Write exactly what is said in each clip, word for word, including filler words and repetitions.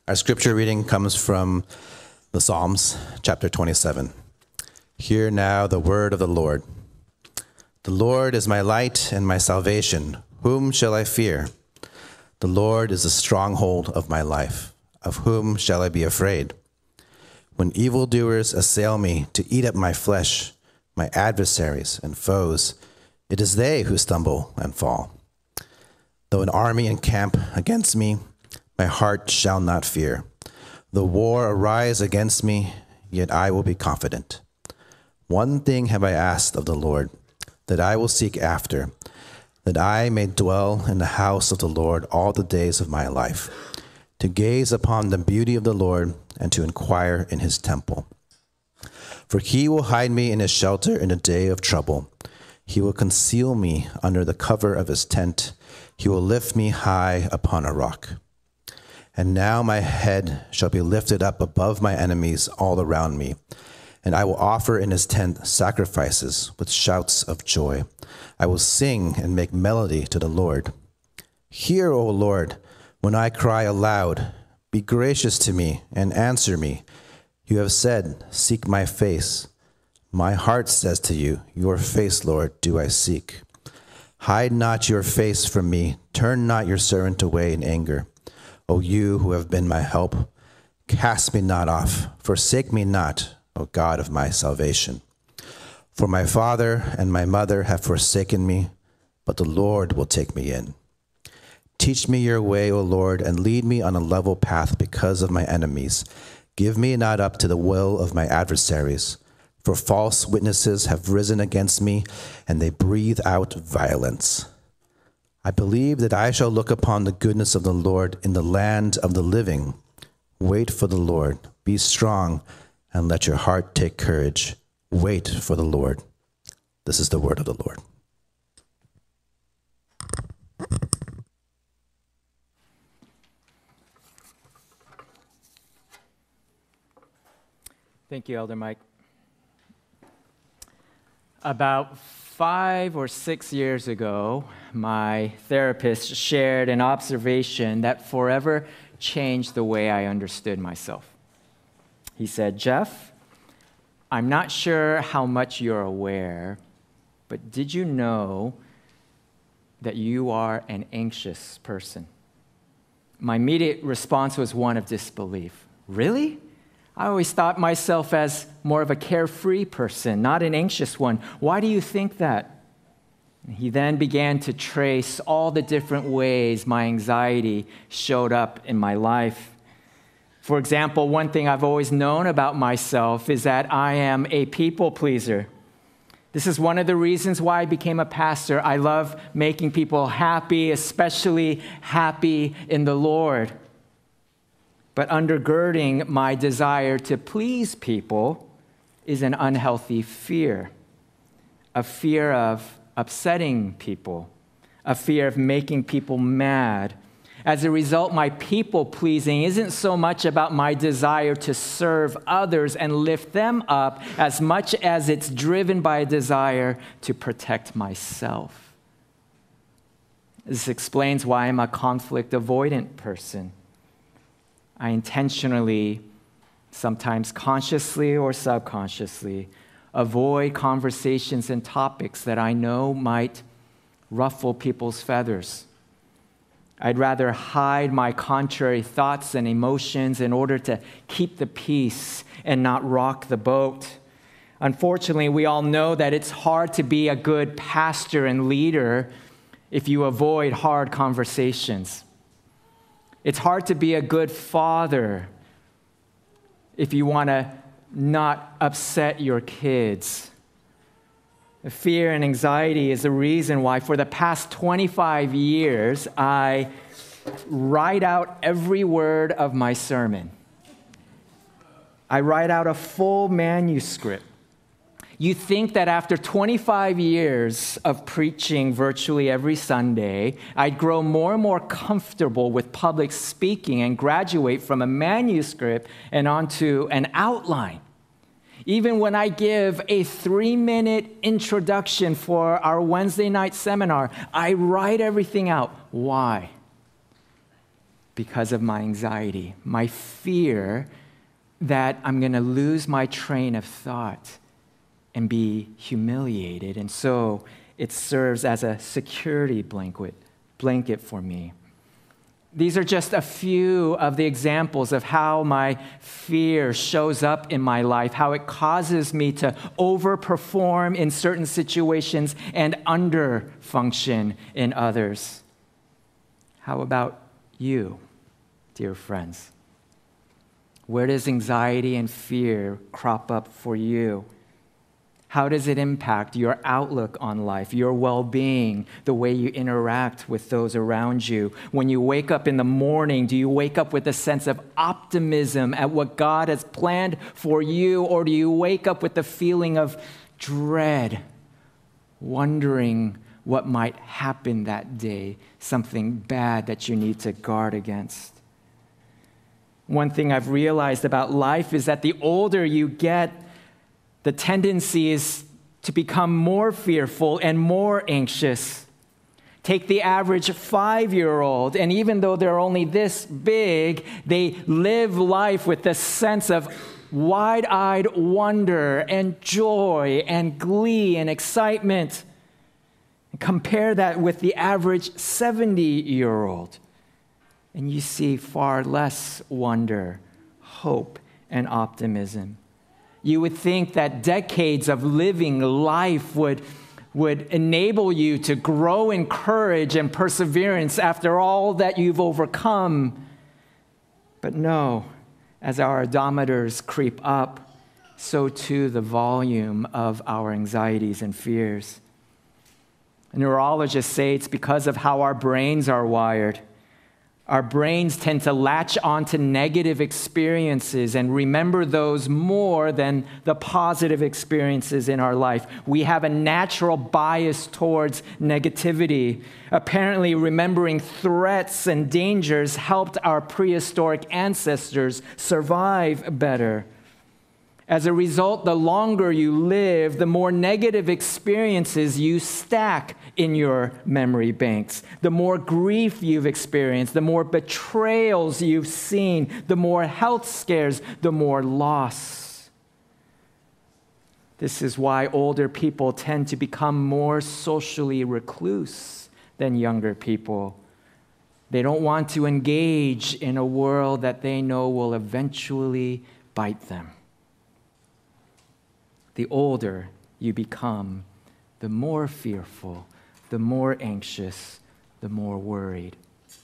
Our scripture reading comes from the Psalms, chapter twenty-seven. Hear now the word of the Lord. The Lord is my light and my salvation. Whom shall I fear? The Lord is the stronghold of my life. Of whom shall I be afraid? When evildoers assail me to eat up my flesh, my adversaries and foes, it is they who stumble and fall. Though an army encamp against me, my heart shall not fear. The war arise against me, yet I will be confident. One thing have I asked of the Lord, that I will seek after, that I may dwell in the house of the Lord all the days of my life, to gaze upon the beauty of the Lord and to inquire in his temple. For he will hide me in his shelter in the day of trouble. He will conceal me under the cover of his tent. He will lift me high upon a rock. And now my head shall be lifted up above my enemies all around me, and I will offer in his tent sacrifices with shouts of joy. I will sing and make melody to the Lord. Hear, O Lord, when I cry aloud. Be gracious to me and answer me. You have said, seek my face. My heart says to you, your face, Lord, do I seek. Hide not your face from me. Turn not your servant away in anger. O you who have been my help, cast me not off, forsake me not, O God of my salvation. For my father and my mother have forsaken me, but the Lord will take me in. Teach me your way, O Lord, and lead me on a level path because of my enemies. Give me not up to the will of my adversaries, for false witnesses have risen against me, and they breathe out violence. I believe that I shall look upon the goodness of the Lord in the land of the living. Wait for the Lord. Be strong, and let your heart take courage. Wait for the Lord. This is the word of the Lord. Thank you, Elder Mike. About five or six years ago, my therapist shared an observation that forever changed the way I understood myself. He said, Jeff, I'm not sure how much you're aware, but did you know that you are an anxious person? My immediate response was one of disbelief. Really? I always thought myself as more of a carefree person, not an anxious one. Why do you think that? He then began to trace all the different ways my anxiety showed up in my life. For example, one thing I've always known about myself is that I am a people pleaser. This is one of the reasons why I became a pastor. I love making people happy, especially happy in the Lord. But undergirding my desire to please people is an unhealthy fear, a fear of upsetting people, a fear of making people mad. As a result, my people-pleasing isn't so much about my desire to serve others and lift them up as much as it's driven by a desire to protect myself. This explains why I'm a conflict-avoidant person. I intentionally, sometimes consciously or subconsciously, avoid conversations and topics that I know might ruffle people's feathers. I'd rather hide my contrary thoughts and emotions in order to keep the peace and not rock the boat. Unfortunately, we all know that it's hard to be a good pastor and leader if you avoid hard conversations. It's hard to be a good father if you want to not upset your kids. Fear and anxiety is the reason why for the past twenty-five years, I write out every word of my sermon. I write out a full manuscript. You think that after twenty-five years of preaching virtually every Sunday, I'd grow more and more comfortable with public speaking and graduate from a manuscript and onto an outline. Even when I give a three-minute introduction for our Wednesday night seminar, I write everything out. Why? because of my anxiety, my fear that I'm going to lose my train of thought and be humiliated. And so it serves as a security blanket, blanket for me. These are just a few of the examples of how my fear shows up in my life, how it causes me to overperform in certain situations and underfunction in others. How about you, dear friends? Where does anxiety and fear crop up for you? How does it impact your outlook on life, your well-being, the way you interact with those around you? When you wake up in the morning, do you wake up with a sense of optimism at what God has planned for you, or do you wake up with the feeling of dread, wondering what might happen that day, something bad that you need to guard against? One thing I've realized about life is that the older you get, the tendency is to become more fearful and more anxious. Take the average five-year-old, and even though they're only this big, they live life with this sense of wide-eyed wonder and joy and glee and excitement. Compare that with the average seventy-year-old, and you see far less wonder, hope, and optimism. You would think that decades of living life would, would enable you to grow in courage and perseverance after all that you've overcome. But no, as our odometers creep up, so too the volume of our anxieties and fears. Neurologists say it's because of how our brains are wired. Our brains tend to latch onto negative experiences and remember those more than the positive experiences in our life. We have a natural bias towards negativity. Apparently, remembering threats and dangers helped our prehistoric ancestors survive better. As a result, the longer you live, the more negative experiences you stack in your memory banks. The more grief you've experienced, the more betrayals you've seen, the more health scares, the more loss. This is why older people tend to become more socially recluse than younger people. They don't want to engage in a world that they know will eventually bite them. The older you become, the more fearful, the more anxious, the more worried.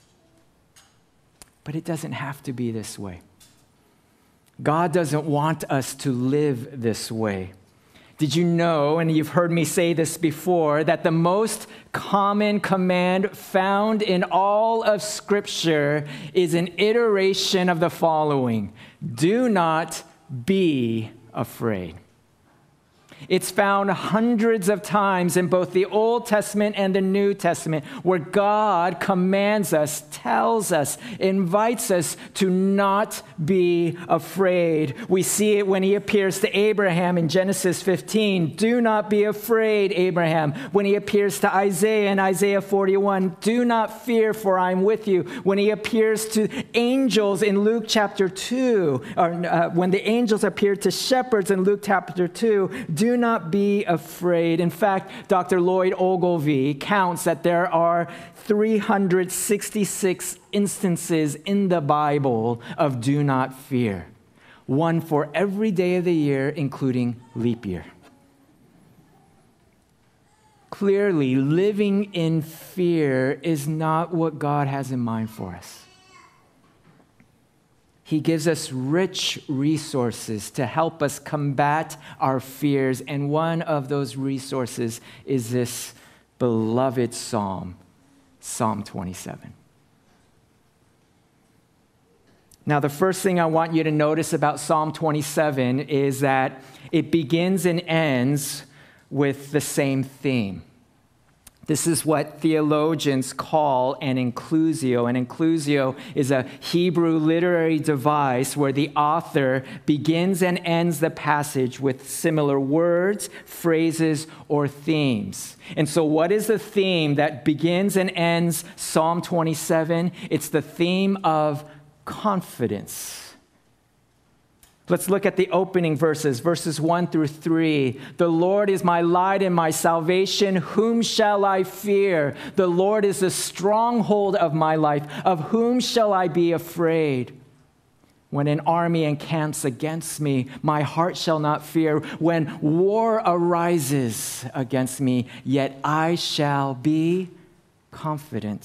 But it doesn't have to be this way. God doesn't want us to live this way. Did you know, and you've heard me say this before, that the most common command found in all of Scripture is an iteration of the following: do not be afraid. It's found hundreds of times in both the Old Testament and the New Testament, where God commands us, tells us, invites us to not be afraid. We see it when he appears to Abraham in Genesis fifteen. Do not be afraid, Abraham. When he appears to Isaiah in Isaiah forty-one, do not fear, for I am with you. When he appears to angels in Luke chapter two, or uh, when the angels appeared to shepherds in Luke chapter two, do Do not be afraid. In fact, Doctor Lloyd Ogilvie counts that there are three hundred sixty-six instances in the Bible of do not fear, one for every day of the year, including leap year. Clearly, living in fear is not what God has in mind for us. He gives us rich resources to help us combat our fears, and one of those resources is this beloved psalm, Psalm twenty-seven. Now, the first thing I want you to notice about Psalm twenty-seven is that it begins and ends with the same theme. This is what theologians call an inclusio. An inclusio is a Hebrew literary device where the author begins and ends the passage with similar words, phrases, or themes. And so what is the theme that begins and ends Psalm twenty-seven? It's the theme of confidence. Let's look at the opening verses, verses one through three. The Lord is my light and my salvation. Whom shall I fear? The Lord is the stronghold of my life. Of whom shall I be afraid? When an army encamps against me, my heart shall not fear. When war arises against me, yet I shall be confident.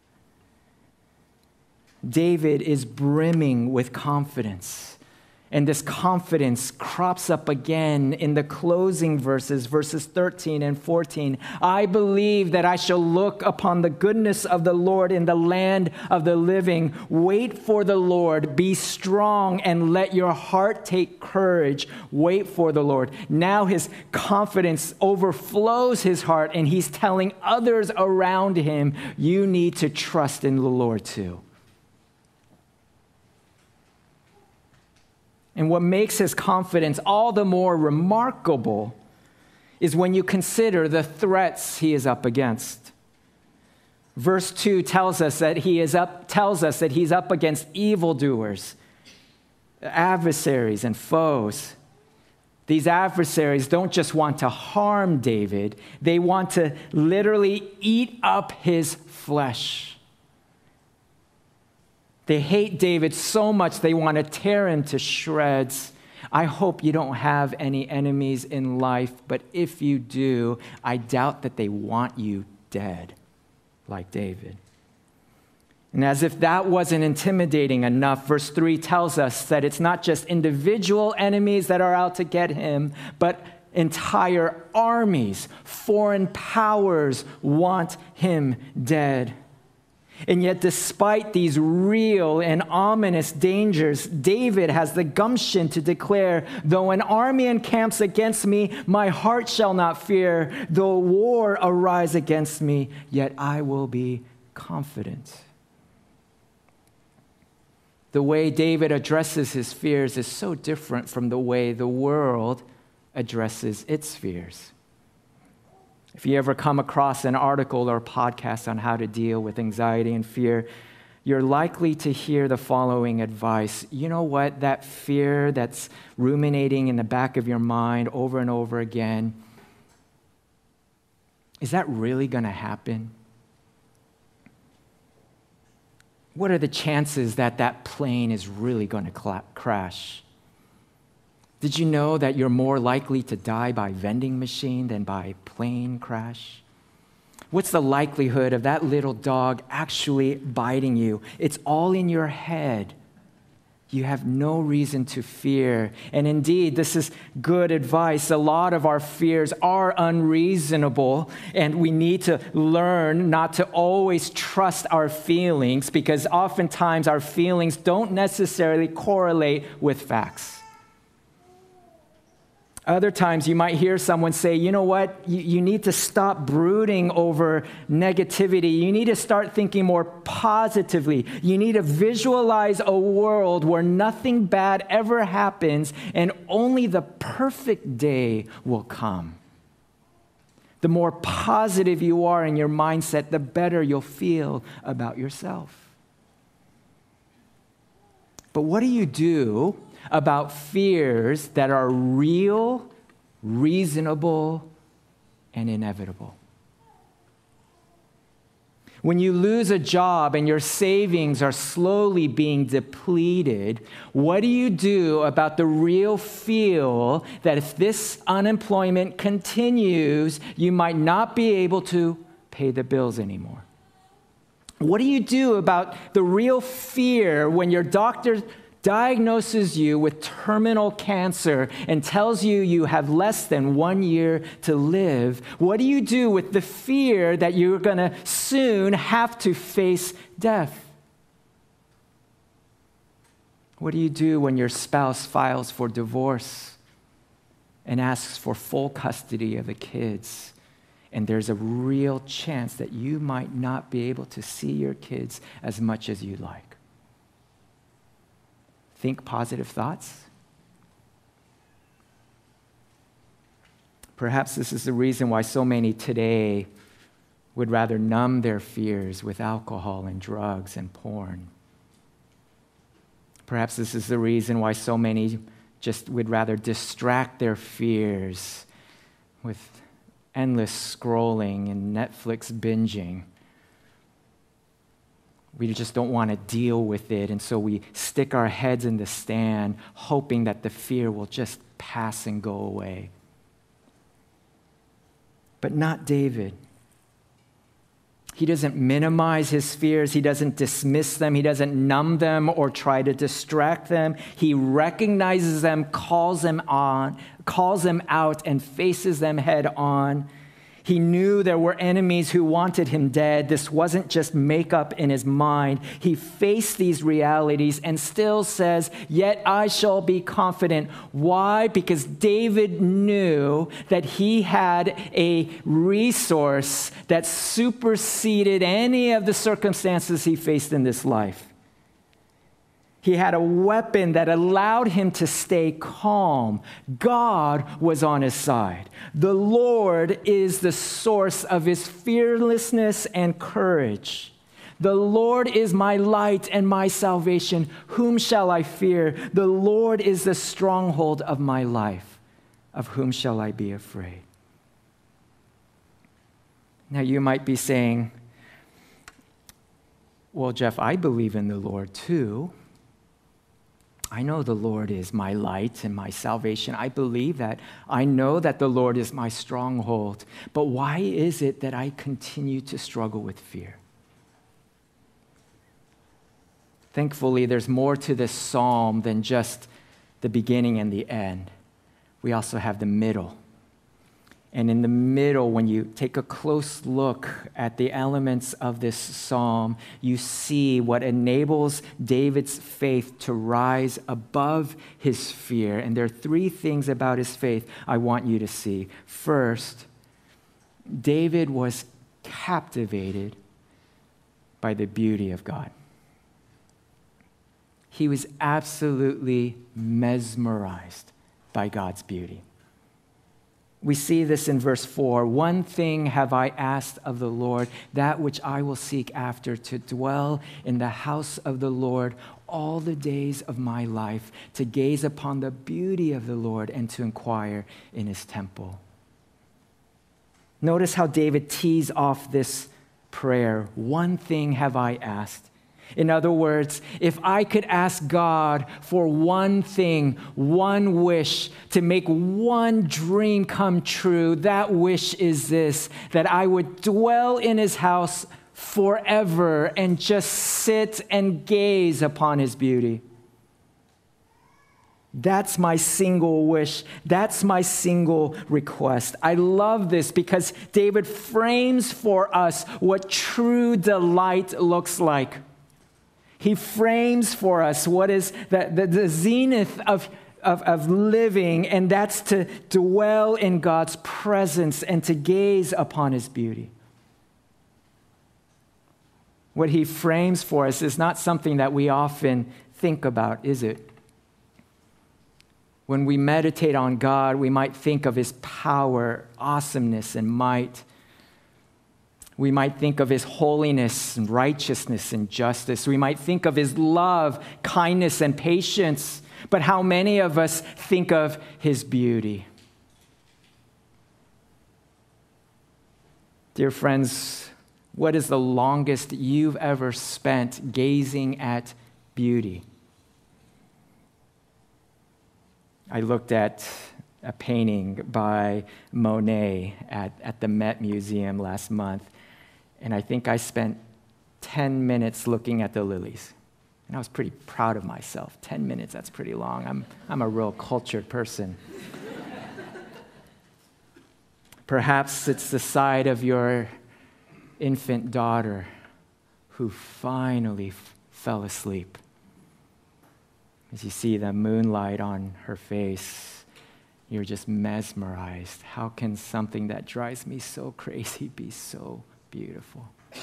David is brimming with confidence. And this confidence crops up again in the closing verses, verses thirteen and fourteen. I believe that I shall look upon the goodness of the Lord in the land of the living. Wait for the Lord. Be strong and let your heart take courage. Wait for the Lord. Now his confidence overflows his heart, and he's telling others around him, you need to trust in the Lord too. And what makes his confidence all the more remarkable is when you consider the threats he is up against. Verse two tells us that he is up, tells us that he's up against evildoers, adversaries, and foes. These adversaries don't just want to harm David, they want to literally eat up his flesh. They hate David so much they want to tear him to shreds. I hope you don't have any enemies in life, but if you do, I doubt that they want you dead, like David. And as if that wasn't intimidating enough, verse three tells us that it's not just individual enemies that are out to get him, but entire armies, foreign powers want him dead. And yet, despite these real and ominous dangers, David has the gumption to declare, though an army encamps against me, my heart shall not fear. Though war arise against me, yet I will be confident. The way David addresses his fears is so different from the way the world addresses its fears. If you ever come across an article or podcast on how to deal with anxiety and fear, you're likely to hear the following advice. You know what? That fear that's ruminating in the back of your mind over and over again, is that really going to happen? What are the chances that that plane is really going to cla- crash? Did you know that you're more likely to die by vending machine than by plane crash? What's the likelihood of that little dog actually biting you? It's all in your head. You have no reason to fear. And indeed, this is good advice. A lot of our fears are unreasonable, and we need to learn not to always trust our feelings, because oftentimes our feelings don't necessarily correlate with facts. Other times you might hear someone say, you know what, you, you need to stop brooding over negativity. You need to start thinking more positively. You need to visualize a world where nothing bad ever happens and only the perfect day will come. The more positive you are in your mindset, the better you'll feel about yourself. But what do you do about fears that are real, reasonable, and inevitable? When you lose a job and your savings are slowly being depleted, what do you do about the real fear that if this unemployment continues, you might not be able to pay the bills anymore? What do you do about the real fear when your doctor diagnoses you with terminal cancer and tells you you have less than one year to live? What do you do with the fear that you're going to soon have to face death? What do you do when your spouse files for divorce and asks for full custody of the kids? And there's a real chance that you might not be able to see your kids as much as you like. Think positive thoughts. Perhaps this is the reason why so many today would rather numb their fears with alcohol and drugs and porn. Perhaps this is the reason why so many just would rather distract their fears with endless scrolling and Netflix binging. We just don't want to deal with it, and so we stick our heads in the sand, hoping that the fear will just pass and go away. But not David. He doesn't minimize his fears. He doesn't dismiss them. He doesn't numb them or try to distract them. He recognizes them, calls them on, calls them out, and faces them head on. He knew there were enemies who wanted him dead. This wasn't just makeup in his mind. He faced these realities and still says, "Yet I shall be confident." Why? Because David knew that he had a resource that superseded any of the circumstances he faced in this life. He had a weapon that allowed him to stay calm. God was on his side. The Lord is the source of his fearlessness and courage. The Lord is my light and my salvation. Whom shall I fear? The Lord is the stronghold of my life. Of whom shall I be afraid? Now you might be saying, "Well, Jeff, I believe in the Lord too. I know the Lord is my light and my salvation. I believe that. I know that the Lord is my stronghold. But why is it that I continue to struggle with fear?" Thankfully, there's more to this psalm than just the beginning and the end. We also have the middle. And in the middle, when you take a close look at the elements of this psalm, you see what enables David's faith to rise above his fear. And there are three things about his faith I want you to see. First, David was captivated by the beauty of God. He was absolutely mesmerized by God's beauty. We see this in verse four. "One thing have I asked of the Lord, that which I will seek after, to dwell in the house of the Lord all the days of my life, to gaze upon the beauty of the Lord and to inquire in his temple." Notice how David tees off this prayer. One thing have I asked. In other words, if I could ask God for one thing, one wish, to make one dream come true, that wish is this: that I would dwell in his house forever and just sit and gaze upon his beauty. That's my single wish. That's my single request. I love this because David frames for us what true delight looks like. He frames for us what is the, the, the zenith of, of, of living, and that's to dwell in God's presence and to gaze upon his beauty. What he frames for us is not something that we often think about, is it? When we meditate on God, we might think of his power, awesomeness, and might. We might think of his holiness and righteousness and justice. We might think of his love, kindness, and patience. But how many of us think of his beauty? Dear friends, what is the longest you've ever spent gazing at beauty? I looked at a painting by Monet at, at the Met Museum last month. And I think I spent ten minutes looking at the lilies. And I was pretty proud of myself. ten minutes, that's pretty long. I'm, I'm a real cultured person. Perhaps it's the sight of your infant daughter who finally f- fell asleep. As you see the moonlight on her face you're just mesmerized. How can something that drives me so crazy be so beautiful?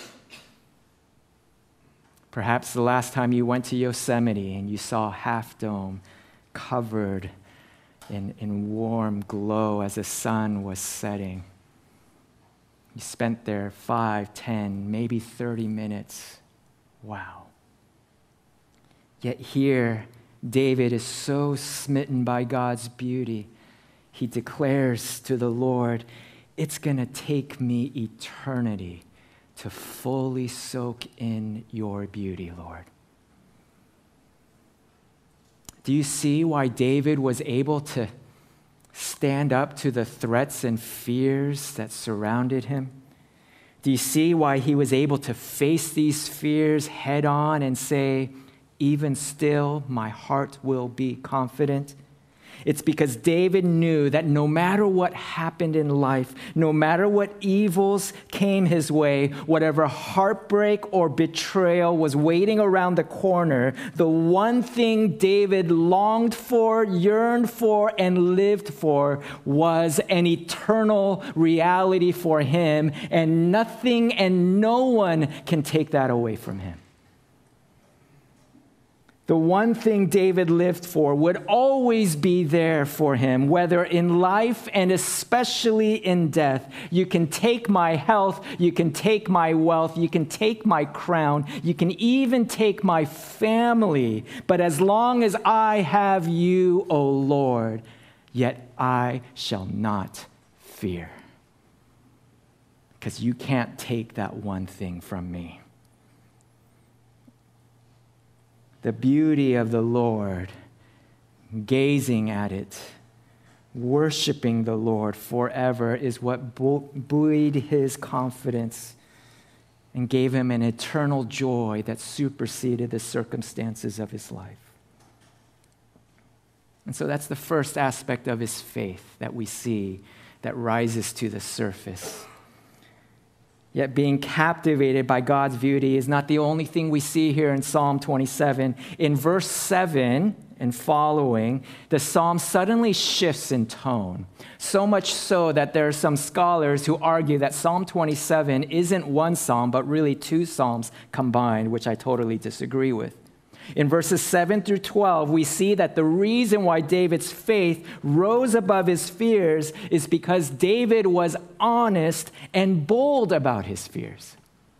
Perhaps the last time you went to Yosemite and you saw Half Dome covered in, in warm glow as the sun was setting. You spent there five, ten, maybe thirty minutes. Wow. Yet here, David is so smitten by God's beauty, he declares to the Lord, it's going to take me eternity to fully soak in your beauty, Lord. Do you see why David was able to stand up to the threats and fears that surrounded him? Do you see why he was able to face these fears head on and say, even still, my heart will be confident? It's because David knew that no matter what happened in life, no matter what evils came his way, whatever heartbreak or betrayal was waiting around the corner, the one thing David longed for, yearned for, and lived for was an eternal reality for him, and nothing and no one can take that away from him. The one thing David lived for would always be there for him, whether in life and especially in death. You can take my health, you can take my wealth, you can take my crown, you can even take my family. But as long as I have you, O Lord, yet I shall not fear. Because you can't take that one thing from me. The beauty of the Lord, gazing at it, worshiping the Lord forever is what buoyed his confidence and gave him an eternal joy that superseded the circumstances of his life. And so that's the first aspect of his faith that we see that rises to the surface. Yet being captivated by God's beauty is not the only thing we see here in Psalm twenty-seven. In verse seven and following, the psalm suddenly shifts in tone. So much so that there are some scholars who argue that Psalm twenty-seven isn't one psalm, but really two psalms combined, which I totally disagree with. In verses seven through twelve, we see that the reason why David's faith rose above his fears is because David was honest and bold about his fears.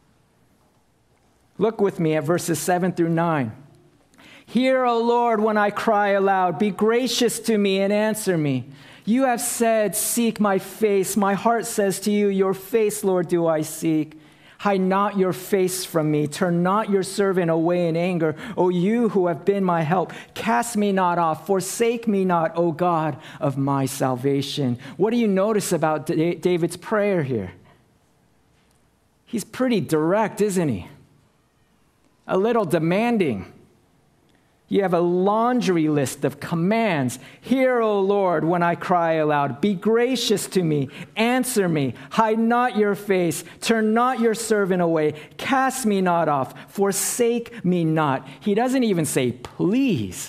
Look with me at verses seven through nine. Hear, O Lord, when I cry aloud. Be gracious to me and answer me. You have said, seek my face. My heart says to you, your face, Lord, do I seek. Hide not your face from me. Turn not your servant away in anger. O you who have been my help, cast me not off. Forsake me not, O God of my salvation. What do you notice about David's prayer here? He's pretty direct, isn't he? A little demanding. You have a laundry list of commands. Hear, O Lord, when I cry aloud. Be gracious to me. Answer me. Hide not your face. Turn not your servant away. Cast me not off. Forsake me not. He doesn't even say, please.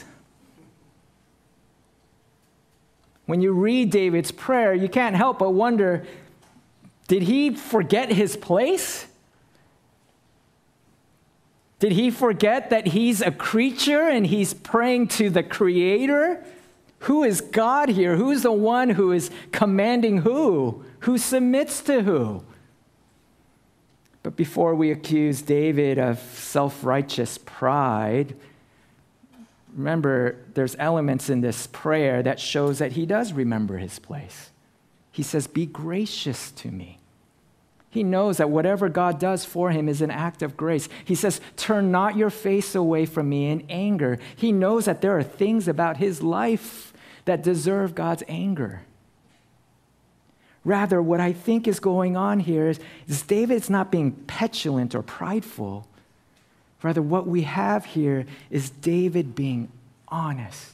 When you read David's prayer, you can't help but wonder, did he forget his place? Did he forget that he's a creature and he's praying to the Creator? Who is God here? Who's the one who is commanding who? Who submits to who? But before we accuse David of self-righteous pride, remember, there's elements in this prayer that shows that he does remember his place. He says, be gracious to me. He knows that whatever God does for him is an act of grace. He says, turn not your face away from me in anger. He knows that there are things about his life that deserve God's anger. Rather, what I think is going on here is, is David's not being petulant or prideful. Rather, what we have here is David being honest.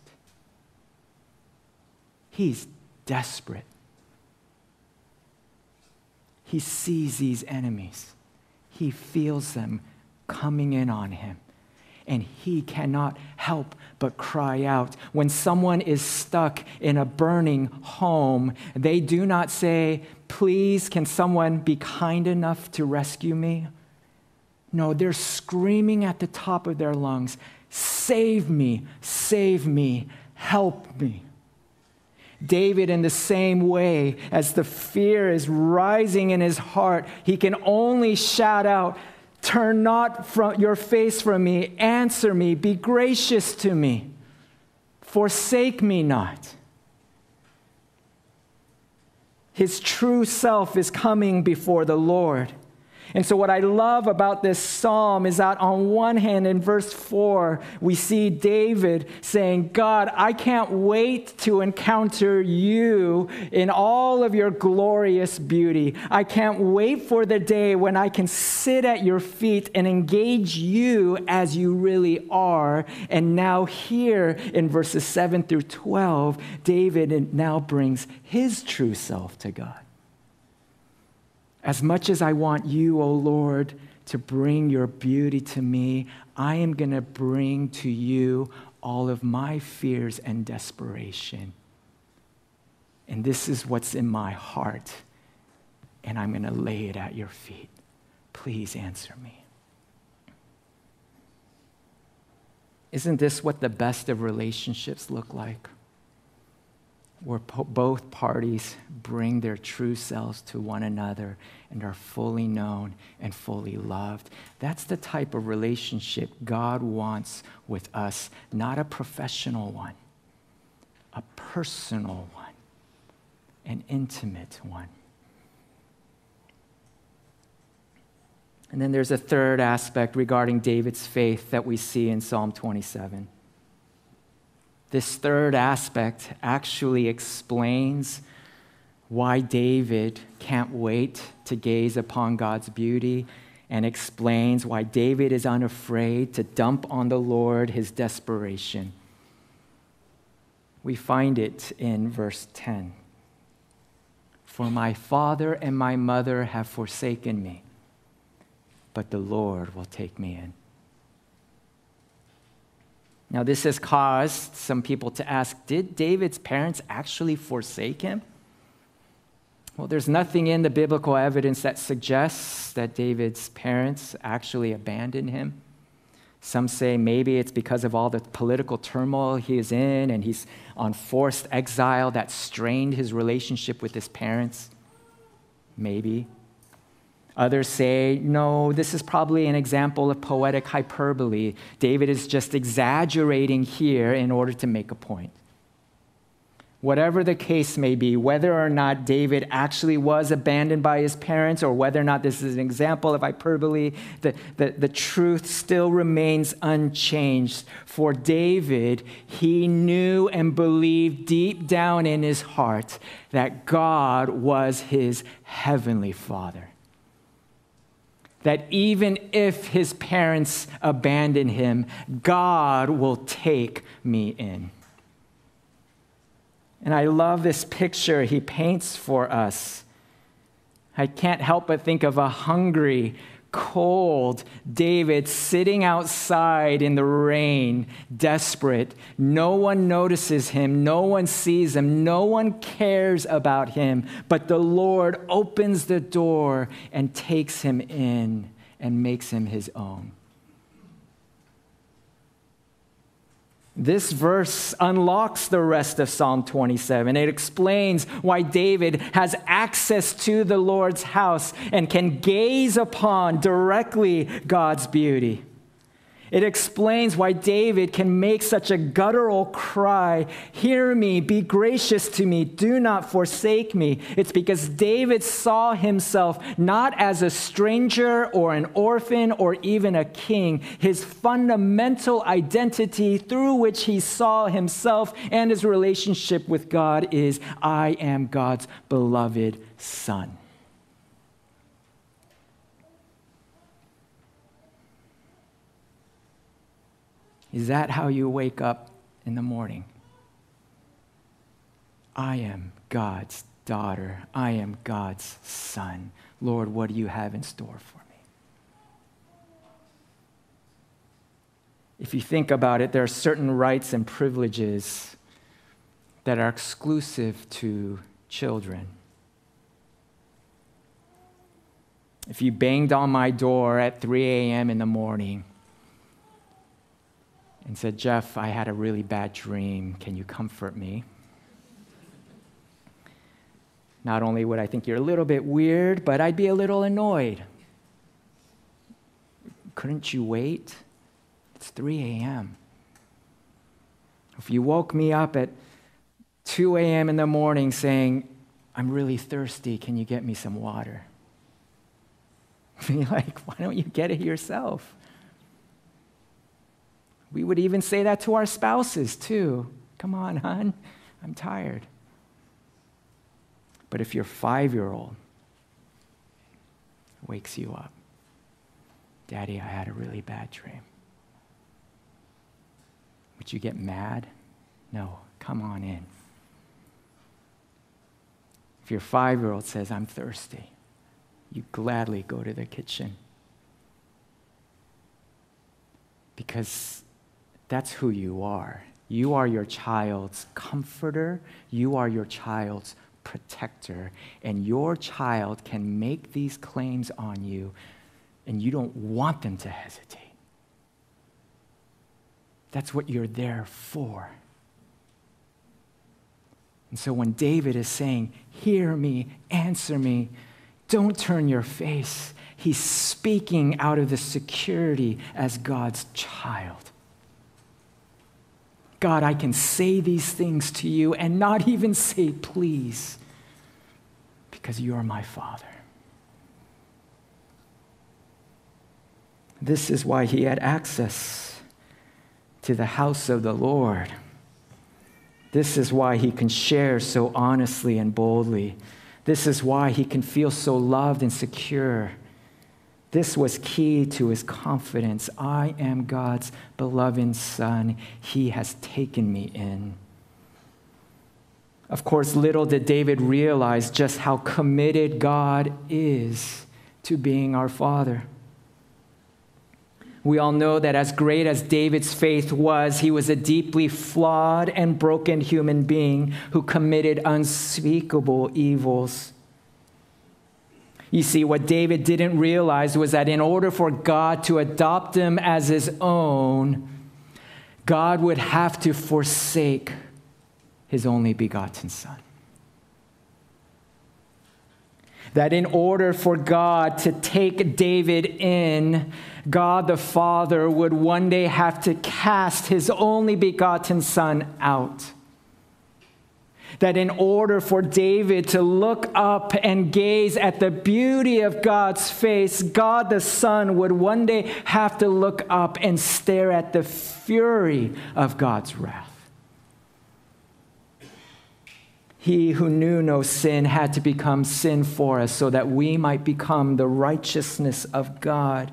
He's desperate. He sees these enemies. He feels them coming in on him. and he cannot help but cry out. When someone is stuck in a burning home, they do not say, "Please, can someone be kind enough to rescue me?" No, they're screaming at the top of their lungs, "Save me, save me, help me." David, in the same way, as the fear is rising in his heart, he can only shout out, "Turn not from your face from me, answer me, be gracious to me, forsake me not." His true self is coming before the Lord. And so what I love about this psalm is that on one hand, in verse four, we see David saying, "God, I can't wait to encounter you in all of your glorious beauty. I can't wait for the day when I can sit at your feet and engage you as you really are." And now here in verses seven through twelve, David now brings his true self to God. "As much as I want you, O Lord, to bring your beauty to me, I am going to bring to you all of my fears and desperation. And this is what's in my heart, and I'm going to lay it at your feet. Please answer me." Isn't this what the best of relationships look like? Where po- both parties bring their true selves to one another and are fully known and fully loved. That's the type of relationship God wants with us, not a professional one, a personal one, an intimate one. And then there's a third aspect regarding David's faith that we see in Psalm twenty-seven. This third aspect actually explains why David can't wait to gaze upon God's beauty, and explains why David is unafraid to dump on the Lord his desperation. We find it in verse ten. "For my father and my mother have forsaken me, but the Lord will take me in." Now, this has caused some people to ask, did David's parents actually forsake him? Well, there's nothing in the biblical evidence that suggests that David's parents actually abandoned him. Some say maybe it's because of all the political turmoil he is in and he's on forced exile that strained his relationship with his parents. Maybe. Others say, no, this is probably an example of poetic hyperbole. David is just exaggerating here in order to make a point. Whatever the case may be, whether or not David actually was abandoned by his parents or whether or not this is an example of hyperbole, the, the, the truth still remains unchanged. For David, he knew and believed deep down in his heart that God was his heavenly Father. That even if his parents abandon him, God will take me in. And I love this picture he paints for us. I can't help but think of a hungry, cold David sitting outside in the rain, desperate. No one notices him. No one sees him. No one cares about him. But the Lord opens the door and takes him in and makes him his own. This verse unlocks the rest of Psalm twenty-seven. It explains why David has access to the Lord's house and can gaze upon directly God's beauty. It explains why David can make such a guttural cry, "Hear me, be gracious to me, do not forsake me." It's because David saw himself not as a stranger or an orphan or even a king. His fundamental identity through which he saw himself and his relationship with God is, I am God's beloved son. Is that how you wake up in the morning? I am God's daughter. I am God's son. Lord, what do you have in store for me? If you think about it, there are certain rights and privileges that are exclusive to children. If you banged on my door at three a.m. in the morning and said, "Jeff, I had a really bad dream. Can you comfort me?" Not only would I think you're a little bit weird, but I'd be a little annoyed. Couldn't you wait? It's three a.m. If you woke me up at two a.m. in the morning saying, "I'm really thirsty, can you get me some water?" I'd be like, "Why don't you get it yourself?" We would even say that to our spouses too. "Come on, hon, I'm tired." But if your five-year-old wakes you up, "Daddy, I had a really bad dream," would you get mad? No, come on in. If your five-year-old says, "I'm thirsty," you gladly go to the kitchen. Because that's who you are. You are your child's comforter. You are your child's protector. And your child can make these claims on you, and you don't want them to hesitate. That's what you're there for. And so when David is saying, "Hear me, answer me, don't turn your face," he's speaking out of the security as God's child. God, I can say these things to you and not even say please, because you're my Father. This is why he had access to the house of the Lord. This is why he can share so honestly and boldly. This is why he can feel so loved and secure. This was key to his confidence. I am God's beloved son. He has taken me in. Of course, little did David realize just how committed God is to being our Father. We all know that as great as David's faith was, he was a deeply flawed and broken human being who committed unspeakable evils. You see, what David didn't realize was that in order for God to adopt him as his own, God would have to forsake his only begotten son. That in order for God to take David in, God the Father would one day have to cast his only begotten son out. That in order for David to look up and gaze at the beauty of God's face, God the Son would one day have to look up and stare at the fury of God's wrath. He who knew no sin had to become sin for us so that we might become the righteousness of God.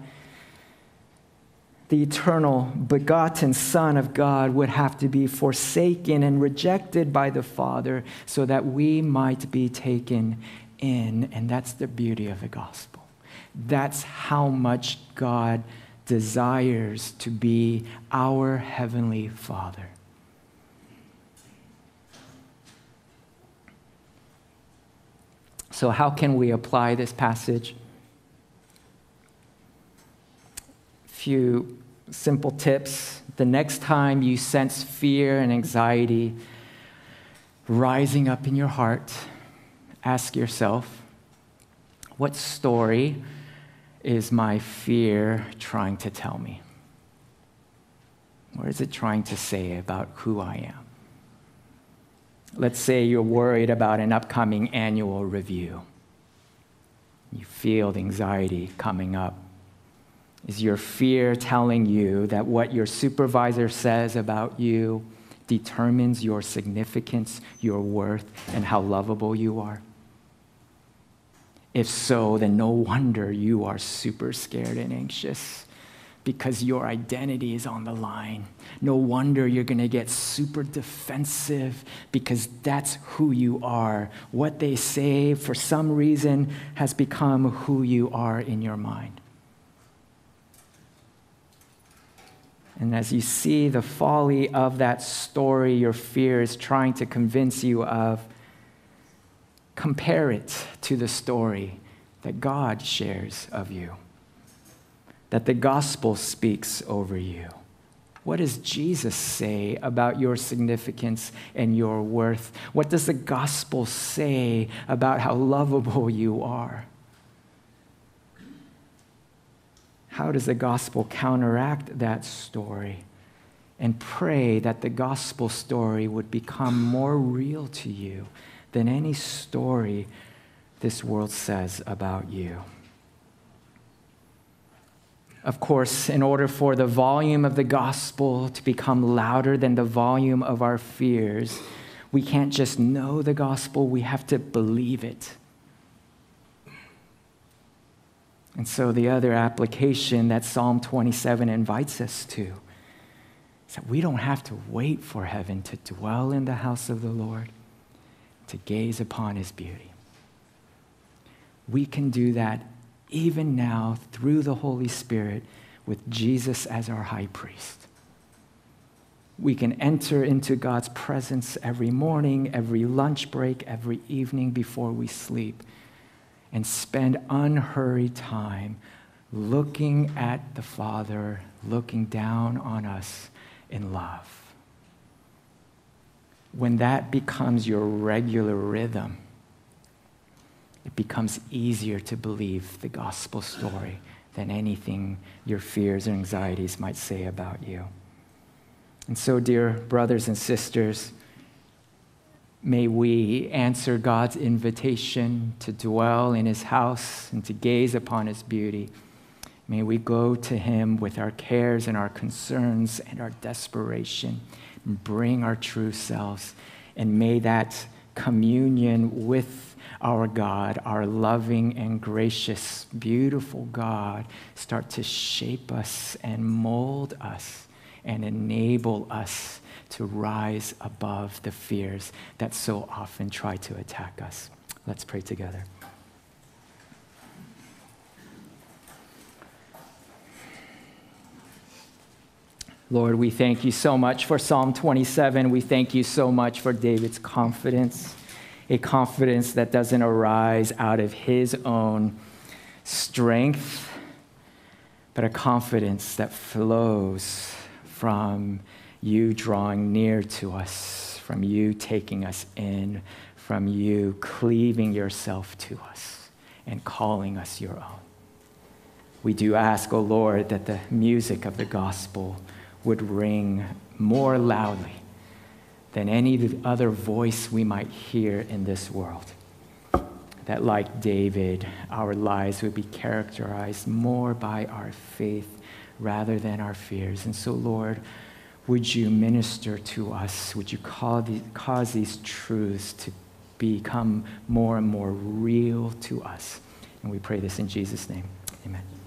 The eternal begotten Son of God would have to be forsaken and rejected by the Father so that we might be taken in. And that's the beauty of the gospel. That's how much God desires to be our heavenly Father. So how can we apply this passage? Few simple tips. The next time you sense fear and anxiety rising up in your heart, ask yourself, what story is my fear trying to tell me? What is it trying to say about who I am? Let's say you're worried about an upcoming annual review. You feel the anxiety coming up. Is your fear telling you that what your supervisor says about you determines your significance, your worth, and how lovable you are? If so, then no wonder you are super scared and anxious, because your identity is on the line. No wonder you're going to get super defensive, because that's who you are. What they say, for some reason, has become who you are in your mind. And as you see the folly of that story your fear is trying to convince you of, compare it to the story that God shares of you, that the gospel speaks over you. What does Jesus say about your significance and your worth? What does the gospel say about how lovable you are? How does the gospel counteract that story? And pray that the gospel story would become more real to you than any story this world says about you. Of course, in order for the volume of the gospel to become louder than the volume of our fears, we can't just know the gospel, we have to believe it. And so the other application that Psalm twenty-seven invites us to is that we don't have to wait for heaven to dwell in the house of the Lord, to gaze upon his beauty. We can do that even now through the Holy Spirit with Jesus as our high priest. We can enter into God's presence every morning, every lunch break, every evening before we sleep, and spend unhurried time looking at the Father, looking down on us in love. When that becomes your regular rhythm, it becomes easier to believe the gospel story than anything your fears or anxieties might say about you. And so, dear brothers and sisters, may we answer God's invitation to dwell in his house and to gaze upon his beauty. May we go to him with our cares and our concerns and our desperation and bring our true selves. And may that communion with our God, our loving and gracious, beautiful God, start to shape us and mold us and enable us to rise above the fears that so often try to attack us. Let's pray together. Lord, we thank you so much for Psalm twenty-seven. We thank you so much for David's confidence, a confidence that doesn't arise out of his own strength, but a confidence that flows from you drawing near to us, from you taking us in, from you cleaving yourself to us and calling us your own. We do ask, O Lord, that the music of the gospel would ring more loudly than any other voice we might hear in this world. That like David, our lives would be characterized more by our faith rather than our fears. And so, Lord, would you minister to us? Would you cause these truths to become more and more real to us? And we pray this in Jesus' name. Amen.